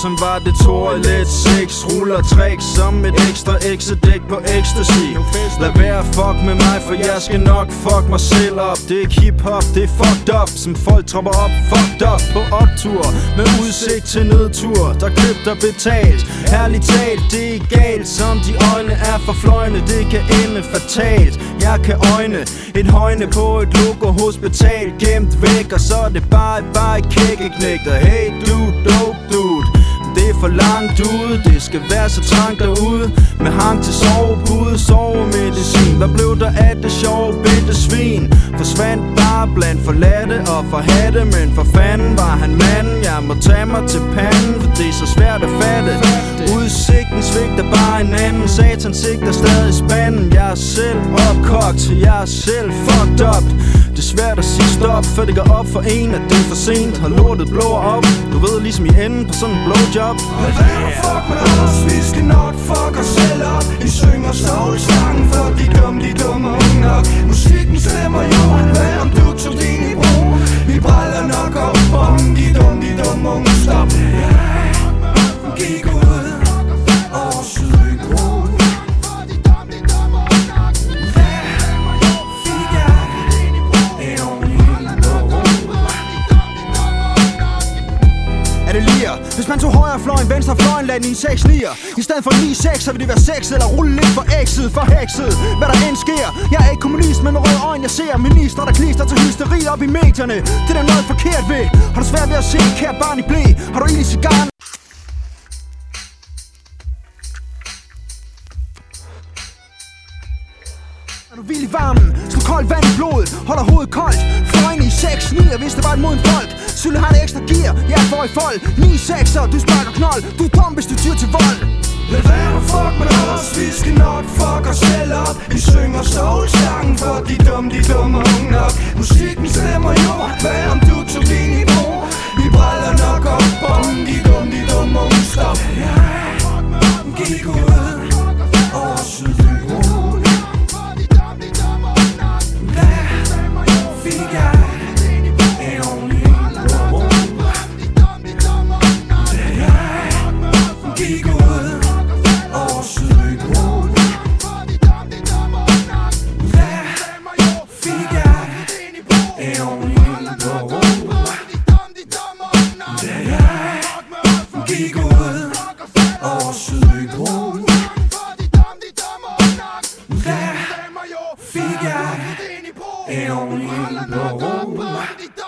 som var det toilet 6. Ruller tricks som et ekstra exedæk på ecstasy. Lad være fuck med mig, for jeg skal nok fuck mig selv op. Det er ikke hiphop, det er fucked up, som folk tropper op, fucked up på optur med udsigt til nedtur. Der købt og betalt, herligt talt, det er galt. Som de øjne er forfløjne, det kan ende fatalt. Jeg kan øjne et højne på et logo-hospital, gemt væk, og så er det bare et kækkeknægter. Hey dude, dope dude, det er for langt ude, det skal være så trangt derude. Med hang til sovepude, sovemedicin. Hvad blev der af det sjove bitte svin? Forsvandt bare blandt forladte og forhatte. Men for fanden var han manden, jeg må tage mig til panden, for det er så svært at fatte. Udsigten svigter bare en anden, satan sigter stadig spanden. Jeg er selv opkogt, jeg er selv fucked up. Det er svært at sige stop, for det går op for en, at det er for sent. Har lortet blåer op, du ved, ligesom i enden på sådan en blowjob. Lad være fuck med os, vi skal nok fuck os selv op. Vi synger soulsangen for de dumme unger. Musikken stemmer jo, hvad om du tog din i brug? Vi bræller nok op om de dumme unger. Stop, gik ud over Sydbro. Er det lier? Hvis man tog højre fløjen, venstre fløjen, lad den i en 6-9'er. I stedet for 9-6, så vil det være 6 eller rulle lidt for ægset, for hekset. Hvad der end sker, jeg er ikke kommunist, men med røde øjne, jeg ser minister, der klister til hysteri op i medierne. Det er der noget forkert ved. Har du svært ved at se, kære barn i blæ? Har du ild i cigaren? Er du vild i varmen? Slå koldt vand i blodet, holder hovedet koldt. Fløjne i 6-9'er, hvis det var et moden folk. Sylle har det ekstra gear, jeg er for i fold. 9-6'er, du sparker knold. Du er dum, hvis du tyr til vold. Lad være fuck med os, vi skal nok fuck os selv op. Vi synger soulsangen for de dumme unger. Musikken stemmer jo, hvad om du tog din i brug? Vi bræller nok op om de dumme unger. Stop, gik ud over Sydbro. Gik ud over Sydbro. Der fik jeg en ordentlig blå.